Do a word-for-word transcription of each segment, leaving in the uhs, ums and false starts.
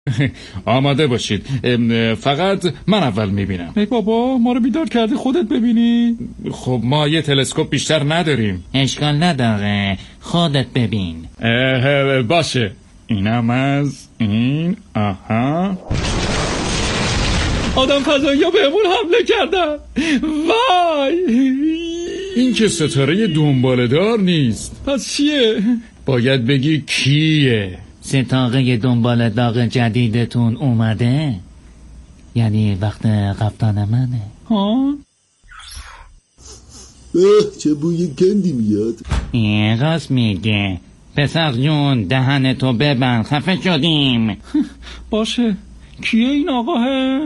آماده باشید، فقط من اول میبینم. ای بابا، ما رو بیدار کردی خودت ببینی. خب ما یه تلسکوپ بیشتر نداریم. اشکال نداره، خودت ببین. باشه، اینم از این. آها، آدم فضایی ها بهمون حمله کردن. وای، این که ستاره دنباله‌دار نیست. پس چیه؟ باید بگی کیه. ستاره دنبال داغ جدیدتون اومده؟ یعنی وقت قبطان منه. ها؟ اه، چه بوی گندی میاد. این راست میگه. پسر جون دهنتو ببند، خفه شدیم. باشه، کیه این آقاه؟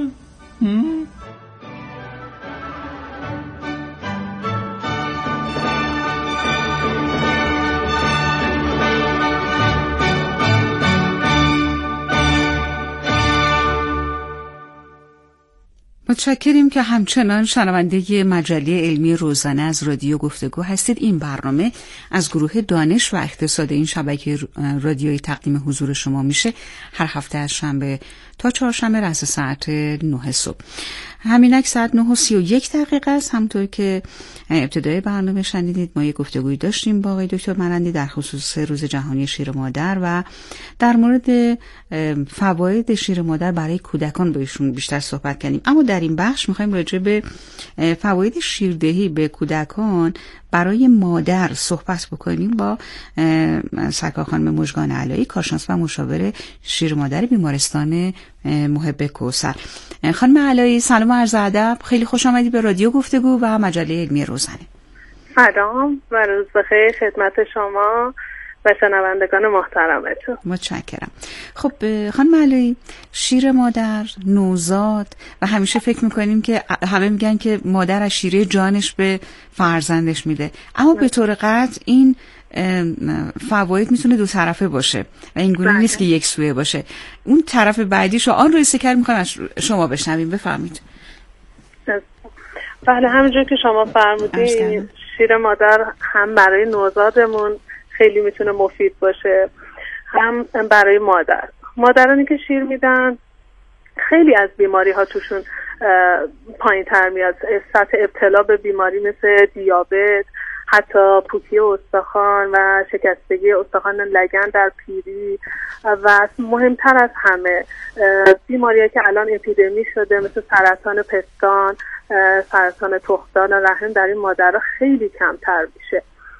متشکریم که همچنان شنونده مجله علمی روزانه از رادیو گفتگو هستید. این برنامه از گروه دانش و اقتصاد این شبکه رادیویی تقدیم حضور شما میشه هر هفته از شنبه تا چهارشنبه رأس ساعت نه صبح. همینک ساعت نه و سی و یک دقیقه است. همطور که ابتدای برنامه شنیدید ما یک گفتگوی داشتیم با آقای دکتر مرندی در خصوص روز جهانی شیر مادر و در مورد فواید شیر مادر برای کودکان با ایشون بیشتر صحبت کردیم. اما در این بخش می‌خوایم راجع به فواید شیردهی به کودکان برای مادر صحبت بکنیم با سرکار خانم مژگان علایی، کارشناس و مشاور شیر مادر بیمارستان محب کوثر. خانم علایی سلام و عرض ادب، خیلی خوش آمدید به رادیو گفتگو و مجله علمی روزانه. سلام و روز بخیر خدمت شما و شنوندگان محترمتون. متشکرم. خب خانم علایی، شیر مادر، نوزاد و همیشه فکر میکنیم که همه میگن که مادر از شیره جانش به فرزندش میده، اما به طور قطع این فواید میتونه دو طرفه باشه و این گونه نیست که یک سویه باشه. اون طرف بعدیشو آن رو استکر میخوایم از شما بشنویم، بفرمایید. بله، همونجور که شما فرمودید شیر مادر هم برای نوزادمون خیلی میتونه مفید باشه، هم برای مادر. مادرانی که شیر میدن خیلی از بیماری ها توشون پایین تر میاد، سطح ابتلا به بیماری مثل دیابت، حتی پوکی استخوان و شکستگی استخوان لگن در پیری و مهمتر از همه بیماری‌هایی که الان اپیدمی شده مثل سرطان پستان، سرطان تخمدان رحم در این مادرها خیلی کمتر میشه.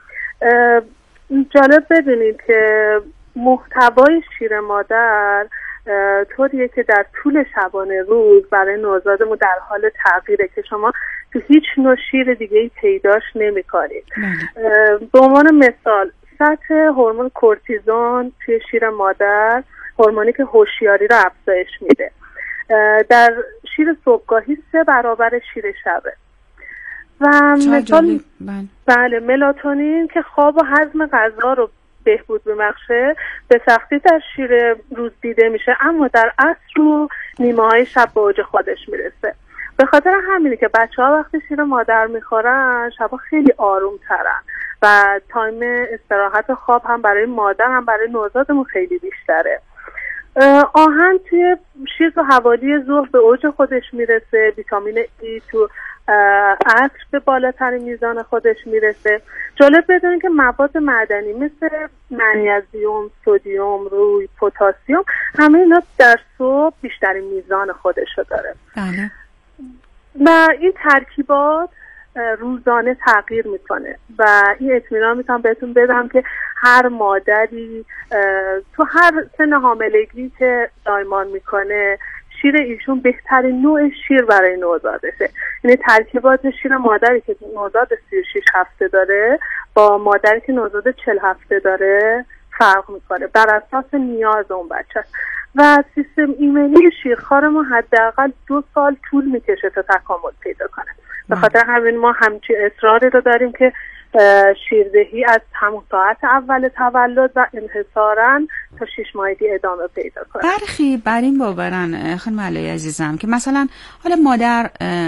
جالب بدونید که محتوای شیر مادر طوریه که در طول شبانه روز برای نوزادمون در حال تغییره که شما تو هیچ نوع شیر دیگه‌ای پیداش نمی‌کنید. به عنوان مثال سطح هورمون کورتیزون توی شیر مادر، هورمونی که هوشیاری رو افزایش میده، در شیر صبحگاهی سه برابر شیر شبه. و مثال بله ملاتونین که خواب و هضم غذا رو بهبود ببخشه به سختی در شیر روز دیده میشه، اما در عصر و نیمه های شب به اوج خودش میرسه. به خاطر همینه که بچه ها وقتی شیر مادر میخورن شبا خیلی آروم ترن و تایم استراحت خواب هم برای مادر هم برای نوزادمون خیلی بیشتره. آهن توی شیر تو حوالی ظهر به اوج خودش میرسه، ویتامین ای تو عصر به بالاترین میزان خودش میرسه. جالب بدونید که مواد معدنی مثل منیزیم، سدیم، روی، پتاسیم همه اینا در صبح بیشترین میزان خودشو داره. بله. و این ترکیبات روزانه تغییر میکنه و این اطمینان میتونم بهتون بدم که هر مادری تو هر سن حاملگی که زایمان میکنه شیر ایشون بهترین نوع شیر برای نوزادشه. یعنی ترکیبات شیر مادری که نوزاد سی و شش هفته داره با مادری که نوزاد چهل هفته داره فرق میکنه بر اساس نیاز اون بچه و سیستم ایمنی شیرخوارمون حداقل دو سال طول میکشه تا تکامل پیدا کنه. به خاطر همین ما همچین اصراری رو داریم که شیردهی از همون ساعت اول تولد و انحصاراً تا شش ماهگی ادامه پیدا کنه. برخی بر این باورن خانم علایی عزیزم که مثلا حالا مادر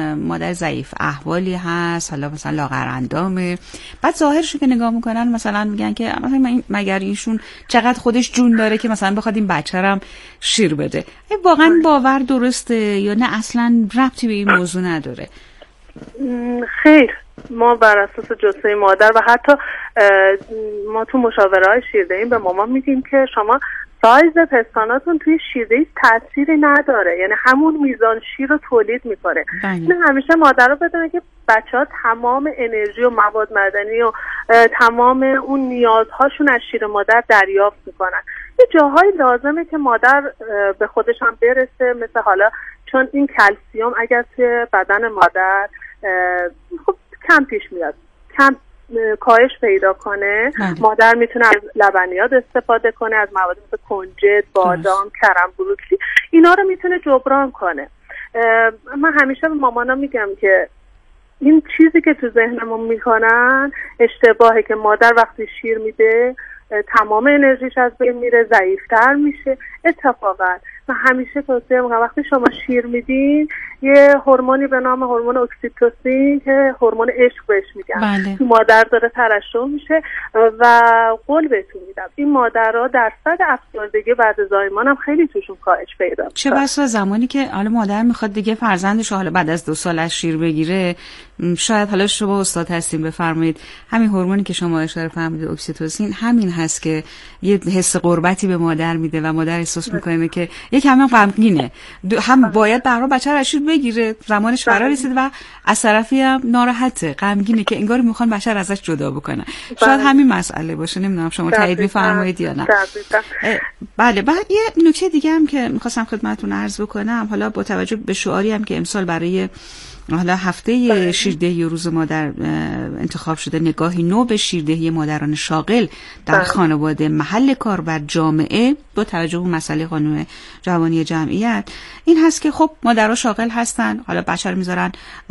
مادر ضعیف احوالی هست، حالا مثلا لاغر اندامه، بعد ظاهرش که نگاه میکنن مثلا میگن که مثلا مگر ایشون چقدر خودش جون داره که مثلا بخواد این بچه رم شیر بده. واقعا باور درسته یا نه اصلا ربطی به این موضوع نداره؟ خیر، ما بر اساس جثه مادر و حتی ما تو مشاوره‌های شیردهی به مامان میگیم که شما سایز پستاناتون توی شیردهی تأثیری نداره، یعنی همون میزان شیر رو تولید میکنه. نه همیشه مادر رو بدونه که بچه ها تمام انرژی و مواد معدنی و تمام اون نیازهاشون از شیر مادر دریافت میکنن. یه جاهای لازمه که مادر به خودش هم برسه، مثل حالا چون این کلسیوم اگر توی بدن مادر خب کم پیش میاد، کم کاهش پیدا کنه، مادر میتونه از لبنیات استفاده کنه، از مواد مثل کنجد، بادام، کرم بروکلی، اینا رو میتونه جبران کنه. من همیشه به مامانا میگم که این چیزی که تو ذهنمون میکنن اشتباهه که مادر وقتی شیر میده تمام انرژیش از بین میره، ضعیفتر میشه. اتفاقا من همیشه توصیه میکنم وقتی شما شیر میدین یه هورمونی به نام هورمون اکسیتوسین که هورمون عشق بهش میگن، بله. تو مادر داره ترشح میشه و قول بهتون میدم این مادرها درصد افسردگی بعد زایمان هم خیلی توشون کاهش پیدا میکنه. چه بسا زمانی که حالا مادر میخواد دیگه فرزندش حالا بعد از دو سال از شیر بگیره، شاید حالا شما استاد هستین بفرمایید، همین هورمونی که شما اشاره فرمودید اکسیتوسین همین هست که یه حس قربتی به مادر میده و مادر احساس میکنه که یکم هم غمگینه، هم باید برای بچه رو شیر بگیره، زمانش فرا رسید و از طرفی هم ناراحته، غمگینه که انگار میخوان بچه رو ازش جدا بکنن. شاید همین مسئله باشه، نمیدونم شما تایید میفرمایید یا نه. بله. بعد یه نکته دیگه هم که میخواستم خدمتتون عرض بکنم، حالا با توجه به شعاری هم که امسال برای حالا هفته شیردهی و روز مادر انتخاب شده، نگاهی نو به شیردهی مادران شاغل در خانواده، محل کار و جامعه با توجه به مسئله قانون جوانی جمعیت، این هست که خب مادرها شاغل هستن، حالا بچه رو میذارن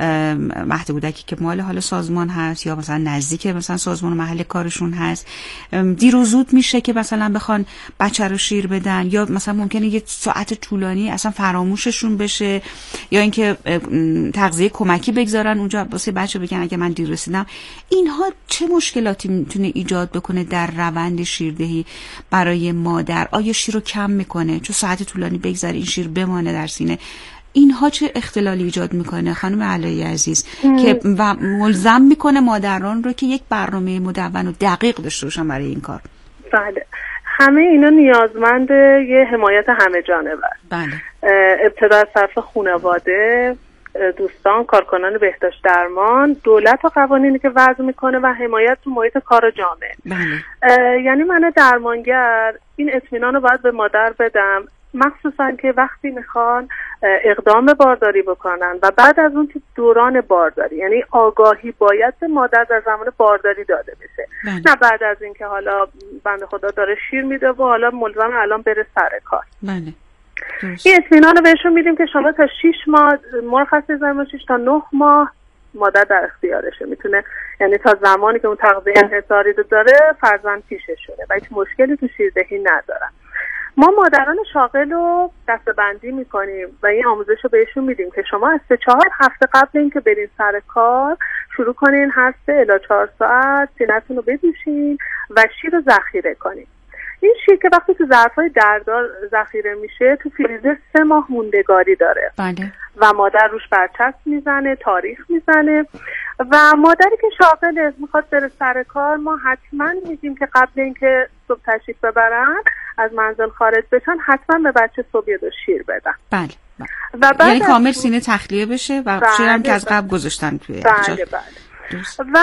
مهد کودکی که مال حالا سازمان هست یا مثلا نزدیک مثلا سازمان و محل کارشون هست، دیر و زود میشه که مثلا بخوان بچه رو شیر بدن، یا مثلا ممکنه یه ساعت طولانی اصلا فراموششون بشه، یا اینکه تغذیه کمکی بگذارن اونجا واسه بچه بگن اگه من دیر رسیدم. اینها چه مشکلاتی میتونه ایجاد بکنه در روند شیردهی برای مادر؟ آیا شیر رو کم میکنه چون ساعت طولانی بگذاره این شیر بمانه در سینه؟ اینها چه اختلالی ایجاد میکنه خانم علایی عزیز ام. که و ملزم میکنه مادران رو که یک برنامه مدون و دقیق داشته باشن برای این کار؟ بله، همه اینا نیازمند یه حمایت همه جانبه. بله. ابتدا از طرف خانواده، دوستان، کارکنان بهداشت درمان، دولت و قوانینی که وضع میکنه و حمایت تو محیط کار و جامعه. بله. یعنی من درمانگر این اطمینان رو باید به مادر بدم، مخصوصا که وقتی میخوان اقدام بارداری بکنن و بعد از اون تو دوران بارداری، یعنی آگاهی باید به مادر در زمان بارداری داده بشه. بله. نه بعد از اینکه حالا بنده خدا داره شیر میده و حالا ملزم الان بره سر کار. بله. این اطمینان رو بهشون میدیم که شما تا شش ماه مرخصی زمان، شش تا نه ماه مادر در اختیارشه، میتونه یعنی تا زمانی که اون تغذیه انحصاری رو داره فرزند پیششونه و هیچ مشکلی تو شیردهی ندارن. ما مادران شاغل رو دسته‌بندی میکنیم و این آموزش رو بهشون میدیم که شما از سه چهار هفته قبل اینکه برین سر کار شروع کنین هر سه الی چهار ساعت سینه‌تون رو بدوشین و شیر رو ذخیره کنین. این شیر که وقتی تو ظرفای دردار ذخیره میشه تو فریزر سه ماه موندگاری داره. بله. و مادر روش برچسب میزنه، تاریخ میزنه و مادری که شاغله میخواد بره سر کار ما حتما میگیم که قبل اینکه صبح تشریف ببرن از منزل خارج بشن حتما به بچه صبح یه دو شیر بدن. بله. و بعد یعنی کامل سینه تخلیه بشه و بله شیرم که از قبل گذاشتن توی بله بله. و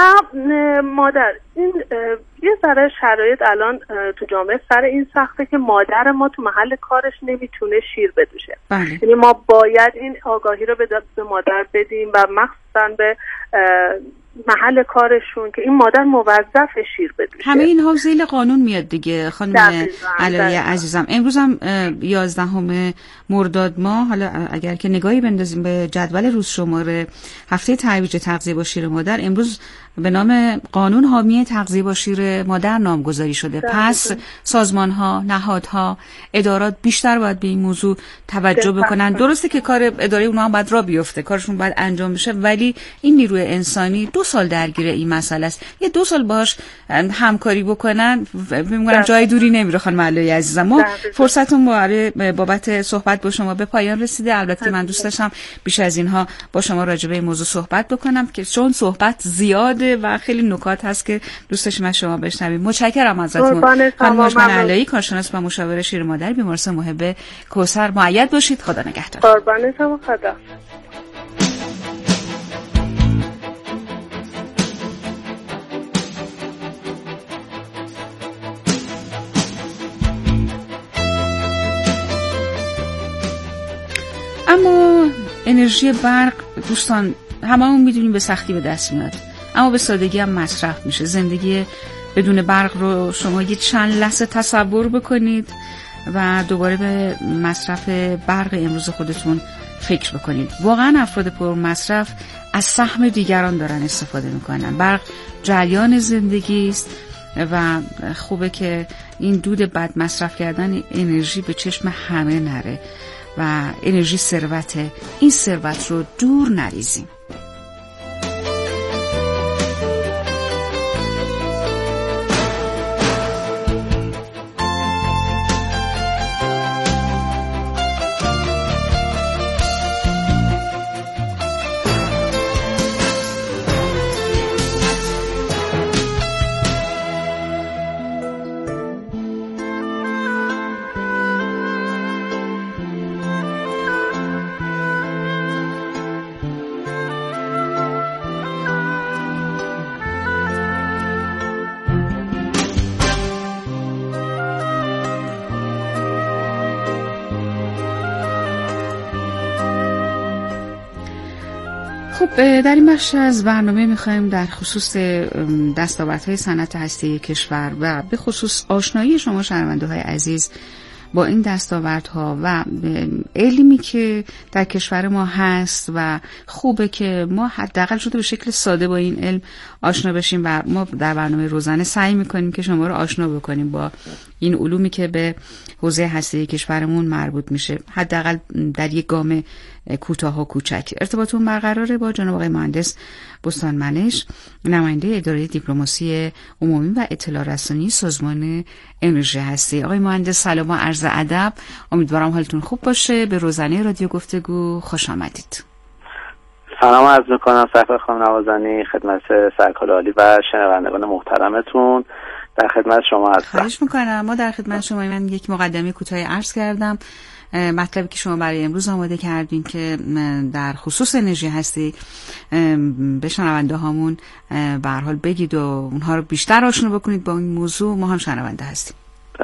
مادر این یه ذره شرایط الان تو جامعه سر این سخته که مادر ما تو محل کارش نمیتونه شیر بدوشه. بله. یعنی ما باید این آگاهی رو به مادر بدیم و مخصوصا به محل کارشون که این مادر موظف شیر بدوشه. همه اینها زیل قانون میاد دیگه خانم علایی عزیزم. امروز هم یازدهم مرداد ماه، حالا اگر که نگاهی بندازیم به جدول روز شماره هفته ترویج تغذیه با شیر مادر، امروز به نام قانون حامی تغذیه با شیر مادر نامگذاری شده. پس سازمان ها، نهادها، ادارات بیشتر باید به این موضوع توجه بکنن. درسته که کار اداره اونها هم باید را بیفته، کارشون باید انجام بشه، ولی این نیروی انسانی دو سال درگیر این مسئله است. یه دو سال باهاش همکاری بکنن، میگم جای دوری نمیره. خانم علایی عزیزم، ما فرصتمون برای بابت صحبت با شما به پایان رسیده. البته من دوست داشتم بیش از اینها با شما راجع به این موضوع صحبت بکنم که چون صحبت زیاد و خیلی نکات هست که دوست داشتم از شما بشنویم. متشکرم ازتون خانم مجمل علایی، کارشناس و مشاور شیر مادر، بیمارستان محب کوثر. مؤید باشید. خدا نگهدار. قربان شما. خدا. اما انرژی برق دوستان هممون میدونیم به سختی به دست میاد، اما به سادگی هم مصرف میشه. زندگی بدون برق رو شما یه چند لحظه تصور بکنید و دوباره به مصرف برق امروز خودتون فکر بکنید. واقعا افراد پر مصرف از سهم دیگران دارن استفاده میکنن. برق جریان زندگی است و خوبه که این دود بد مصرف کردن انرژی به چشم همه نره و انرژی ثروته، این ثروت رو دور نریزیم. خب در این بخش از برنامه میخوایم در خصوص دستاوردهای صنعت هسته‌ای کشور و به خصوص آشنایی شما شنونده های عزیز با این دستاوردها و علمی که در کشور ما هست و خوبه که ما حداقل شده به شکل ساده با این علم آشنا بشیم و ما در برنامه روزانه سعی میکنیم که شما رو آشنا بکنیم با این علومی که به حوزه هسته‌ای کشورمون مربوط میشه، حداقل در یک گام کوتاه و کوچک. ارتباطمون برقراره با جناب آقای مهندس بستانمنش، نماینده اداره دیپلماسی عمومی و اطلاع رسانی سازمان انرژی هسته‌ای. آقای مهندس سلام و عرض ادب، امیدوارم حالتون خوب باشه. به روزانه رادیو گفتگو خوش آمدید. سلام عرض میکنم سرکار خانم نوازنی، خدمت سرکار عالی و شنوندگان محترمتون. در خدمت شما هستم. خواهش میکنم. ما در خدمت شما. من یک مقدمه کوتاهی عرض کردم مطلبی که شما برای امروز آماده کردین که در خصوص انرژی هستی به شنونده هامون به هر حال بگید و اونها رو بیشتر آشنا بکنید با این موضوع. ما هم شنونده هستیم.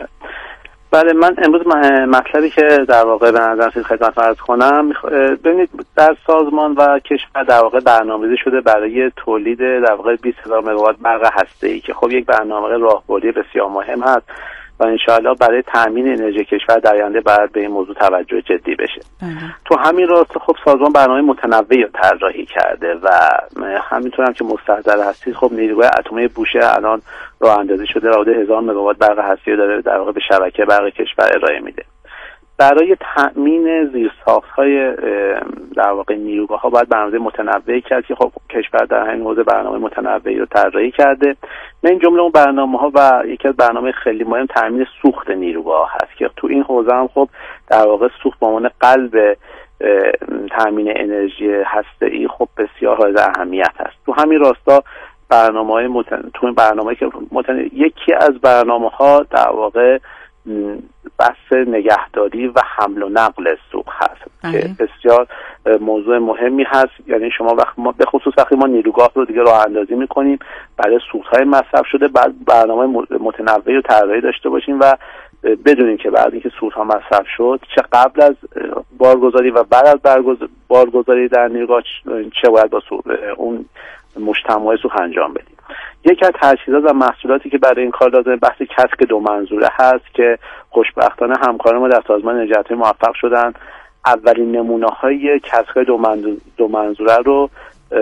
بله، من امروز مطلبی که در واقع به نظر رسید خدمت عرض کنم، ببینید در سازمان و کشور در واقع برنامه‌ریزی شده برای تولید در واقع بیست هزار مگاوات برق هسته‌ای که خب یک برنامه راهبردی بسیار مهم هست و انشاءالله برای تامین انرژی کشور در آینده باید به این موضوع توجه جدی بشه. اه. تو همین راستا خب سازمان برنامه متنوعی رو طراحی کرده و همینطور هم که مستحضر هستید خب نیروگاه اتمی بوشهر الان راه اندازی شده و حدود هزار مگاوات برق هسته‌ای داره در واقع به شبکه برق کشور ارائه میده. برای تأمین زیرساخت‌های در واقع نیروگاه‌ها باید برنامه متنوعی کرد که خب کشور در همین حوزه برنامه متنوعی رو طراحی کرده. من جمله اون برنامه‌ها و یکی از برنامه خیلی مهم تأمین سوخت نیروگاه هست که تو این حوزه هم خب در واقع سوخت به عنوان قلب تأمین انرژی هسته‌ای خب بسیار حائز اهمیت هست. تو همین راستا برنامه‌های متن... تو این برنامه‌ای که متن... یکی از برنامه‌ها در واقع بحث نگهداری و حمل و نقل سوخت هست که بسیار موضوع مهمی هست. یعنی شما وقت ما به خصوص وقتی ما نیروگاه رو دیگه راه اندازی میکنیم برای سوخت‌های مصرف شده، بعد برنامه متنوعی رو طراحی داشته باشیم و بدونیم که بعد اینکه سوخت‌ها مصرف شد چه قبل از بارگذاری و بعد از بارگذاری در نیروگاه چه باید با اون مجتمع سوخت انجام بدیم. یکی از تجهیزات و محصولاتی که برای این کار لازمه بحث کسک دو منظوره هست که خوشبختانه همکاران ما در سازمان انرژی اتمی موفق شدن اولین نمونه‌های کسک دو دو منظوره رو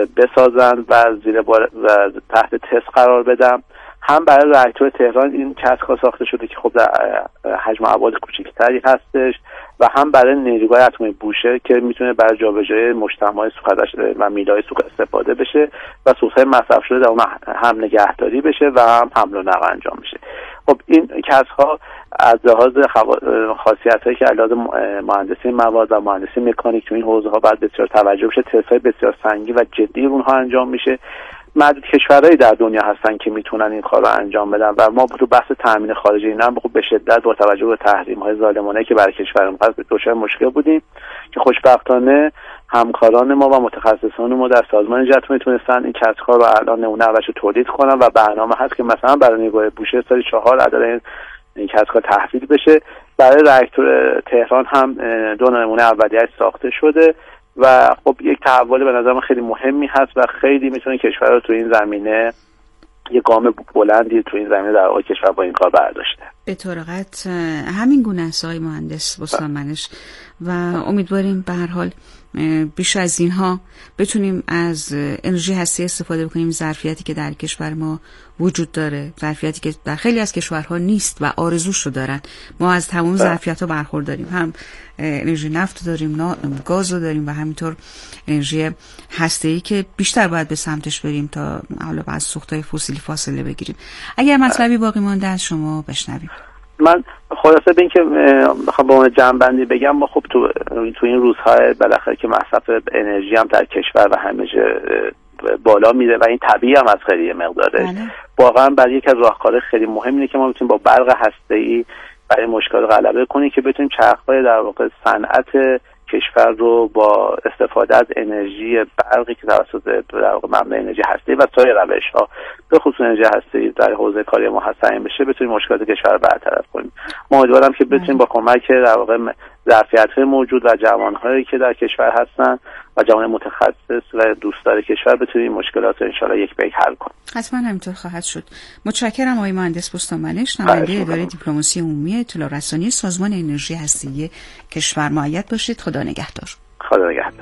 بسازن و زیر بار و تحت تست قرار بدن. هم برای راکتور تهران این کسک‌ها ساخته شده که خب در حجم و ابعاد کوچکتری هستش و هم برای نیروگاه اتمی بوشهر که میتونه برای جابجایی مجتمع سوخت و میله‌های سوخت استفاده بشه و سوخت‌های مصرف شده در اون هم نگهداری بشه و هم حمل و نقل انجام بشه. خب این کسک‌ها از لحاظ خاصیت‌هایی که علاوه مهندسی مواد و مهندسی مکانیک تو این حوزه‌ها باید بسیار توجه بشه، تست‌های بسیار سنگین و جدی اونها انجام میشه. معدود کشورهایی در دنیا هستن که میتونن این کار رو انجام بدن و ما تو بحث تامین خارجی اینا هم به شدت با توجه به تحریم‌های ظالمانه که برای کشورمون هست دچار مشکل بودیم که خوشبختانه همکاران ما و متخصصان ما در سازمان انرژی اتمی تونستن این کسک‌ها رو الان نمونه اولش تولید کنن و برنامه هست که مثلا برای نیروگاه بوشهر سال چهار عدد این کسک‌ها تحویل بشه. برای راکتور تهران هم دو نمونه اولیه‌اش ساخته شده و خب یک تحول به نظر من خیلی مهمی هست و خیلی میتونه کشور رو تو این زمینه یک گام بلندی تو این زمینه در واقع کشور با این کار برداشته. به طور قطع همین گونه است آقای مهندس بستانمنش و امیدواریم به هر حال بیش از اینها بتونیم از انرژی هستی استفاده بکنیم، ظرفیتی که در کشور ما وجود داره، ظرفیتی که در خیلی از کشورها نیست و آرزوش رو دارن. ما از تمام ظرفیت‌ها برخورداریم، هم انرژی نفت داریم، گاز رو داریم و همینطور انرژی هسته‌ای که بیشتر باید به سمتش بریم تا حالا از سوخت‌های فسیلی فاصله بگیریم. اگر مطلبی باقی مانده از شما بشنویم. من خلاصه به این که بخوام با جمع‌بندی بگم، ما خب تو تو این روزهای بالاخره که مصرف انرژی هم در کشور و همه جا بالا میره و این طبیعی هم از خیلی مقداره، واقعا برای یک از راهکارهای خیلی مهم اینه که ما بتونیم با برق هسته‌ای برای مشکل غلبه کنیم که بتونیم چرخهای در واقع صنعت کشور رو با استفاده از انرژی برقی که توسط در واقع مبنای انرژی هسته‌ای و سایر روش‌ها به خصوص انرژی هسته‌ای در حوزه کاری ما هستن بشه بتونیم مشکلات کشور رو برطرف کنیم. ما امیدوارم که بتونیم با کمک در واقع ظرفیت‌های موجود و جوان‌هایی که در کشور هستن و جوان متخصص و دوستدار کشور بتونیم مشکلات رو ان شاءالله یک به یک حل کنیم. حتما همینطور خواهد شد. متشکرم آقای مهندس بستانمنش، نماینده اداره دیپلماسی عمومی اطلاع رسانی سازمان انرژی هسته‌ای کشور. مؤید باشید. خدا نگهدار. خدا نگهدار.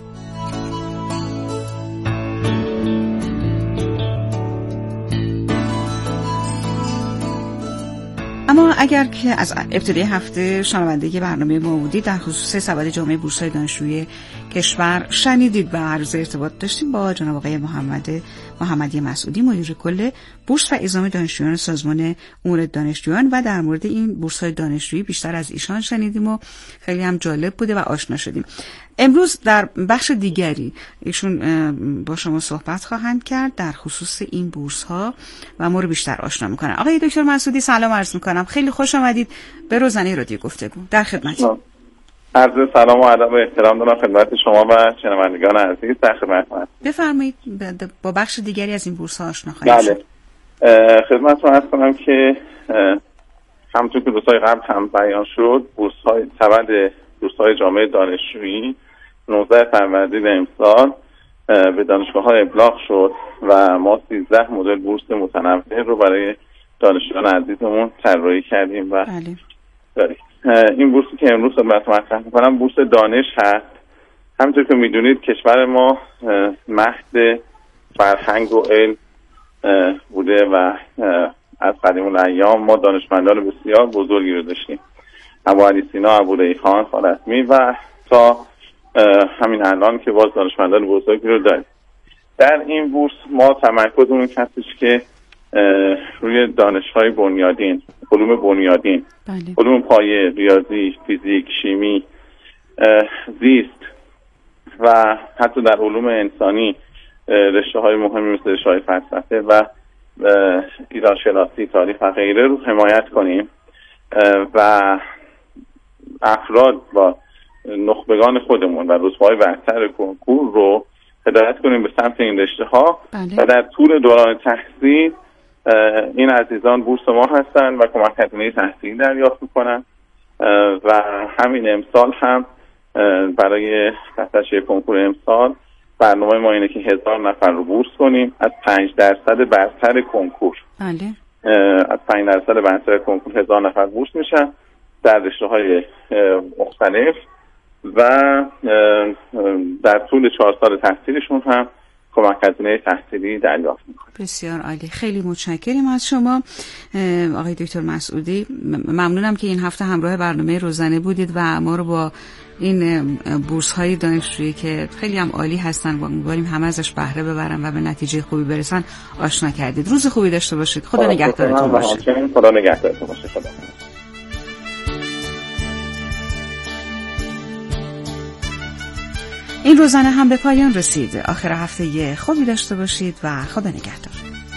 اما اگر که از ابتدای هفته شنونده برنامه ما بودید در خصوص سبد جامعه بورس‌های دانشجویی کشور شنیدید و عرض ارتباط داشتیم با جناب آقای محمد محمدی مسعودی، مدیر کل بورس و اعزام دانشجویان سازمان امور دانشجویان، و در مورد این بورس‌های دانشجویی بیشتر از ایشان شنیدیم و خیلی هم جالب بوده و آشنا شدیم. امروز در بخش دیگری ایشون با شما صحبت خواهند کرد در خصوص این بورس‌ها و ما رو بیشتر آشنا می‌کنن. آقای دکتر مسعودی سلام عرض می‌کنم. خیلی خوش آمدید به روزنه رادیو گفتگو. در خدمتم. عرض سلام و ادب و احترام دارم خدمت شما و شنوندگان عزیز. در خدمتتون. بفرمایید با بخش دیگری از این بورس‌ها آشنا خواهید شد. بله. خدمتتون عرض کنم که همونطور که روزهای قبل هم بیان شد، بورس‌های سبد بورس‌های جامعه دانشجویی نوزده فروردین امسال به دانشگاه‌ها ابلاغ شد و ما سیزده مدل بورس متنوع رو برای دانشجویان عزیزمون طراحی کردیم و بله. داریم. این بورسی که امروز خدمتتون مطرح می‌کنم بورس دانش هست. همونطور که می‌دونید کشور ما مهد فرهنگ و علم بوده و از قدیم الایام ما دانشمندان بسیار بزرگی رو داشتیم، ابوعلی سینا، ابوریحان، خوارزمی و تا همین الان که باز دانشمندان بزرگی رو داریم. در این بورس ما تمرکزمون هستش که روی دانش‌های بنیادین، علوم بنیادین، بله. علوم پایه، ریاضی، فیزیک، شیمی، زیست و حتی در علوم انسانی رشته‌های مهمی مثل رشته‌های فلسفه و ایرانشناسی، تاریخ و غیره رو حمایت کنیم و افراد با نخبگان خودمون و رتبه‌های برتر کنکور رو هدایت کنیم به سمت این رشته‌ها. بله. و در طول دوران تحصیل این عزیزان بورس ما هستن و کمک هزینه تحصیلی دریافت میکنن و همین امسال هم برای تحصیل کنکور امسال برنامه ما اینه که هزار نفر رو بورس کنیم از پنج درصد برتر کنکور. بله. از پنج درصد برتر کنکور هزار نفر بورس میشن در رشته‌های مختلف و در طول چهار سال تحصیلشون هم کمک هزینه تحصیلی دریافت میکنه. بسیار عالی، خیلی متشکریم از شما آقای دکتر مسعودی. ممنونم که این هفته همراه برنامه روزانه بودید و ما رو با این بورس های دانشجویی که خیلی هم عالی هستن و امیدواریم همه ازش بهره ببرن و به نتیجه خوبی برسن آشنا کردید. روز خوبی داشته باشید. خدا نگهدارتون باشه. خدا نگهدارتون باشه. خدا. این روزانه هم به پایان رسید. آخر هفته خوبی داشته باشید و خدا نگهدار.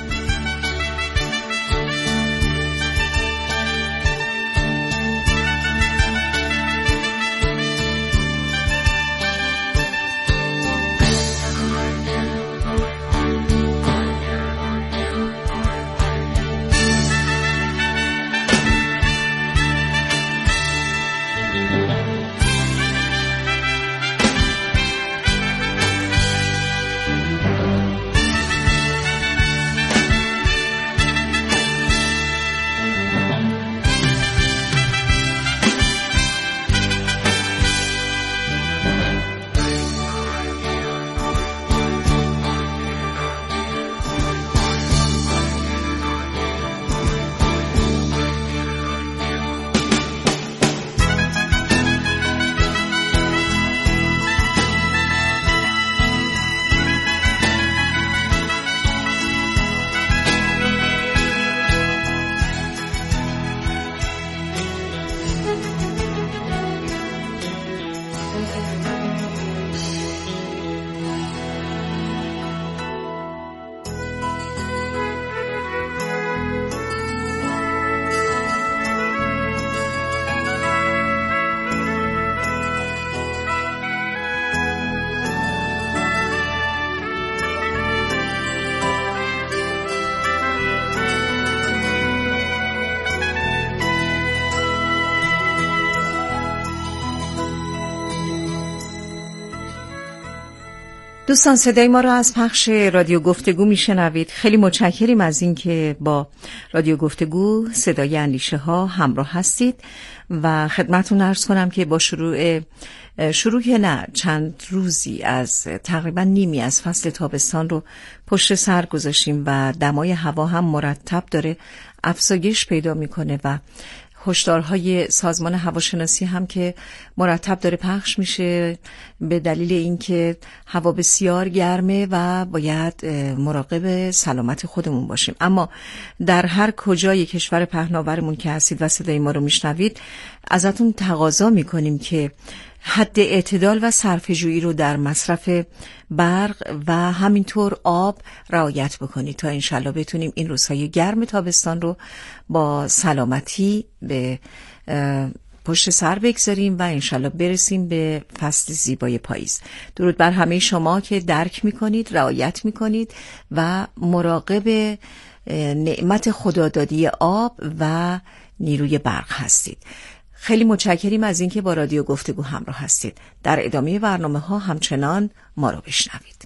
دوستان صدای ما را از پخش رادیو گفتگو میشنوید. خیلی متشکریم از این که با رادیو گفتگو صدای اندیشه ها همراه هستید و خدمتتون عرض کنم که با شروع شروع نه چند روزی از تقریبا نیمی از فصل تابستان رو پشت سر گذاشتیم و دمای هوا هم مرتب داره افزایش پیدا میکنه و هشدارهای سازمان هواشناسی هم که مرتب داره پخش میشه به دلیل اینکه هوا بسیار گرمه و باید مراقب سلامت خودمون باشیم. اما در هر کجای کشور پهناورمون که هستید و صدای ما رو میشنوید ازتون تقاضا میکنیم که حد اعتدال و صرفه‌جویی رو در مصرف برق و همینطور آب رعایت بکنید تا انشالله بتونیم این روزهای گرم تابستان رو با سلامتی به پشت سر بگذاریم و انشالله برسیم به فصل زیبای پاییز. درود بر همه شما که درک میکنید، رعایت میکنید و مراقب نعمت خدادادی آب و نیروی برق هستید. خیلی متشکریم از اینکه با رادیو گفتگو همراه هستید. در ادامه برنامه ها همچنان ما رو بشنوید.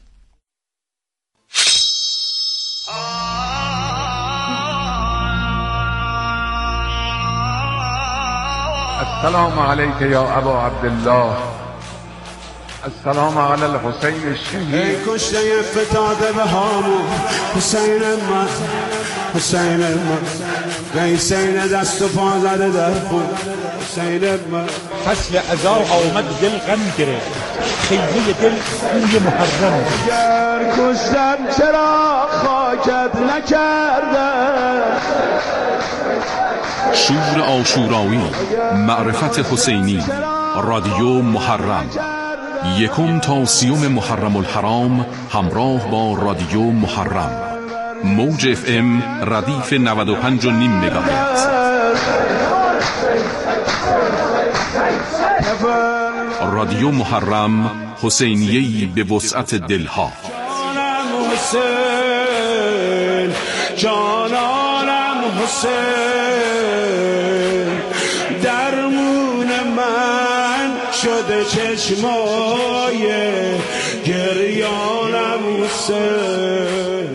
السلام علیک یا ابا عبدالله، السلام علی الحسین الشهید. کشته فتاده به هامون حسین من، حسین من، حسین دست و پا زده در خون حسین من. فصل عزا آمد دل غم گرفت، خیمه دل کوی محرم. اگر کشتن چرا خاکت نکردن؟ شور عاشورایی، معرفت حسینی، رادیو محرم، یکم تا سیوم محرم الحرام همراه با رادیو محرم. موج اف ام ردیف نود و پنج و نیم مگاهرتز. رادیو محرم، حسینیه‌ای به وسعت دلها. حسین جانانم حسین، درمون من شد شده چشمای گریانم سه.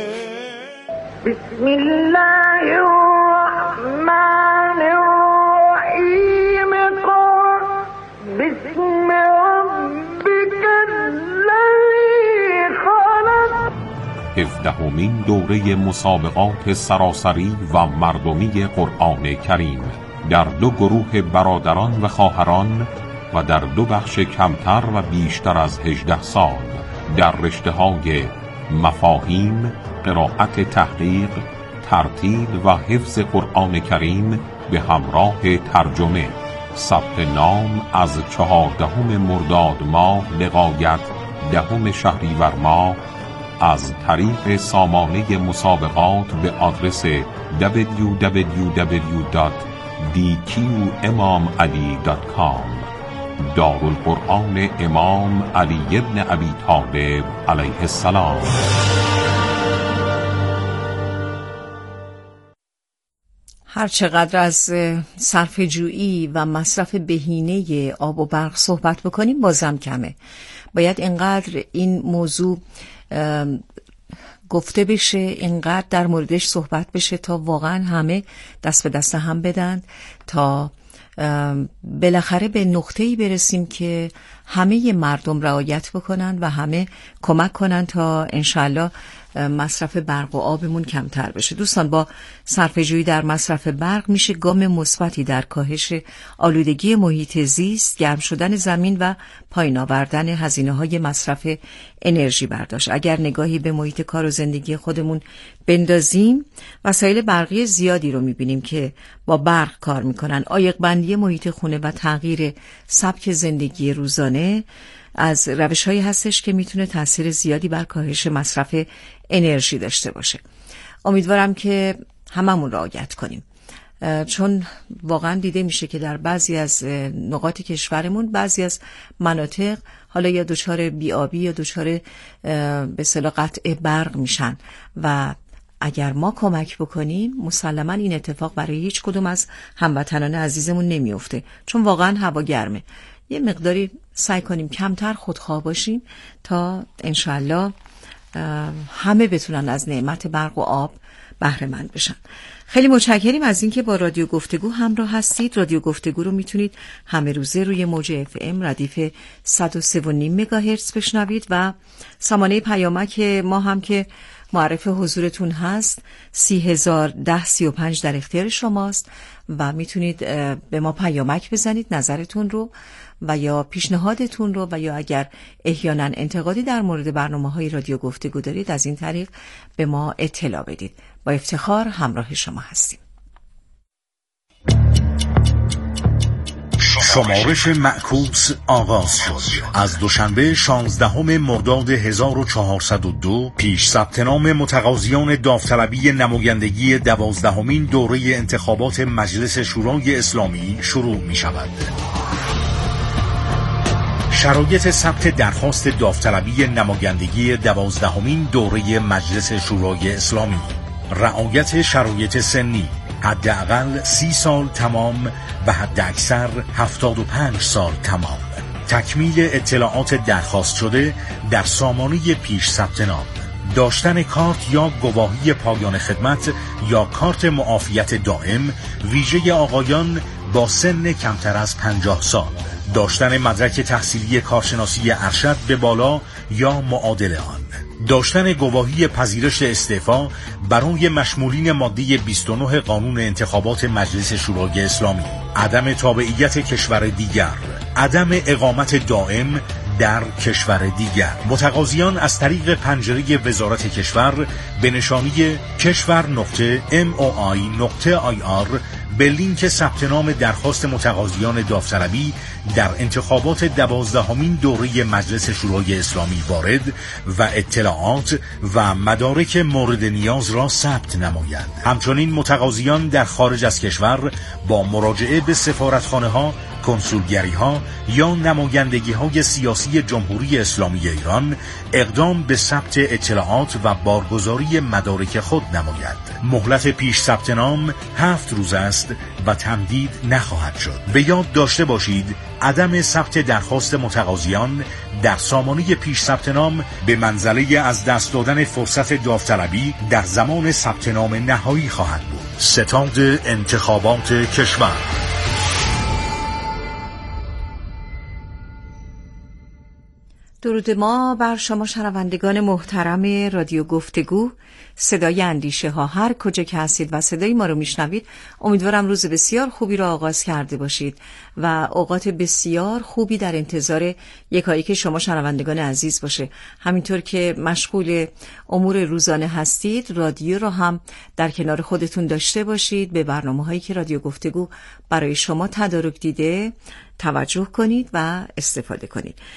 بسم الله الرحمن الرحیم قل بسم ربک الذی خلق. هفدهمین دوره مسابقات سراسری و مردمی قرآن کریم در دو گروه برادران و خواهران و در دو بخش کمتر و بیشتر از هجده سال در رشته‌های مفاهیم، قرائت تحقیق، ترتیل و حفظ قرآن کریم به همراه ترجمه. ثبت نام از چهاردهم مرداد ماه لغایت دهم شهریور ماه از طریق سامانه مسابقات به آدرس دبلیو دبلیو دبلیو دات دی کیو امام علی دات کام. دارالقرآن امام علی بن ابی طالب علیه السلام. هر چقدر از صرفه جویی و مصرف بهینه آب و برق صحبت بکنیم بازم کمه. باید اینقدر این موضوع گفته بشه، اینقدر در موردش صحبت بشه تا واقعا همه دست به دست هم بدن، تا بالاخره به نقطه‌ای برسیم که همه مردم رعایت بکنن و همه کمک کنن تا انشالله مصرف برق و آبمون کمتر بشه. دوستان، با صرفه‌جویی در مصرف برق میشه گام مثبتی در کاهش آلودگی محیط زیست، گرم شدن زمین و پایین آوردن هزینه‌های مصرف انرژی برداشت. اگر نگاهی به محیط کار و زندگی خودمون بندازیم، وسایل برقی زیادی رو میبینیم که با برق کار میکنن. عایق بندی محیط خونه و تغییر سبک زندگی روزانه از روش‌هایی هستش که میتونه تأثیر زیادی بر کاهش مصرف انرژی داشته باشه. امیدوارم که هممون رعایت کنیم، چون واقعا دیده میشه که در بعضی از نقاط کشورمون بعضی از مناطق حالا یا دچار بی‌آبی یا دچار به اصطلاح قطع برق میشن و اگر ما کمک بکنیم مسلما این اتفاق برای هیچ کدوم از هموطنان عزیزمون نمیفته، چون واقعا هوا گرمه. یه مقداری سعی کنیم کمتر خودخواه باشیم تا انشالله همه بتونن از نعمت برق و آب بهره مند بشن. خیلی متشکریم از اینکه با رادیو گفتگو همراه هستید. رادیو گفتگو رو میتونید همه روزه روی موج اف ام ردیف صد و سه و نیم مگاهرتز بشنوید و سامانه پیامک ما هم که معرف حضورتون هست سی هزار ده سی و پنج در اختیار شماست و میتونید به ما پیامک بزنید نظرتون رو و یا پیشنهادتون رو و یا اگر احیانا انتقادی در مورد برنامه‌های رادیو گفتگو دارید از این طریق به ما اطلاع بدید. با افتخار همراه شما هستیم. شمارش معکوس آغاز شد. از دوشنبه شانزدهم مرداد هزار و چهارصد و دو پیش ثبت نام متقاضیان داوطلبی نمایندگی دوازدهمین دوره انتخابات مجلس شورای اسلامی شروع می شود. شرایط ثبت درخواست داوطلبی نمایندگی دوازدهمین دوره مجلس شورای اسلامی: رعایت شرایط سنی، حداقل سی سال تمام و حد اکثر هفتاد و پنج سال تمام. تکمیل اطلاعات درخواست شده در سامانه پیش ثبت نام. داشتن کارت یا گواهی پایان خدمت یا کارت معافیت دائم ویژه آقایان با سن کمتر از پنجاه سال. داشتن مدرک تحصیلی کارشناسی ارشد به بالا یا معادل آن. داشتن گواهی پذیرش استعفا برای مشمولین ماده بیست و نه قانون انتخابات مجلس شورای اسلامی. عدم تابعیت کشور دیگر. عدم اقامت دائم در کشور دیگر. متقاضیان از طریق پنجره وزارت کشور به نشانی کشور نقطه ام او آی نقطه آی آر به لینک ثبت نام درخواست متقاضیان داوطلبی در انتخابات دوازدهمین دوره مجلس شورای اسلامی وارد و اطلاعات و مدارک مورد نیاز را ثبت نمایند. همچنین متقاضیان در خارج از کشور با مراجعه به سفارتخانه ها کنسولگری ها یا نمایندگی های سیاسی جمهوری اسلامی ایران اقدام به ثبت اطلاعات و بارگذاری مدارک خود نماید. مهلت پیش ثبت نام هفت روز است و تمدید نخواهد شد. به یاد داشته باشید عدم ثبت درخواست متقاضیان در سامانه پیش ثبت نام به منزله از دست دادن فرصت داوطلبی در زمان ثبت نام نهایی خواهد بود. ستاد انتخابات کشور. درود ما بر شما شنوندگان محترم رادیو گفتگو، صدای اندیشه ها، هر کجا که هستید و صدای ما رو میشنوید. امیدوارم روز بسیار خوبی رو آغاز کرده باشید و اوقات بسیار خوبی در انتظار یکایی که شما شنوندگان عزیز باشه. همینطور که مشغول امور روزانه هستید، رادیو رو هم در کنار خودتون داشته باشید. به برنامه هایی که رادیو گفتگو برای شما تدارک دیده توجه کنید و استفاده کنید.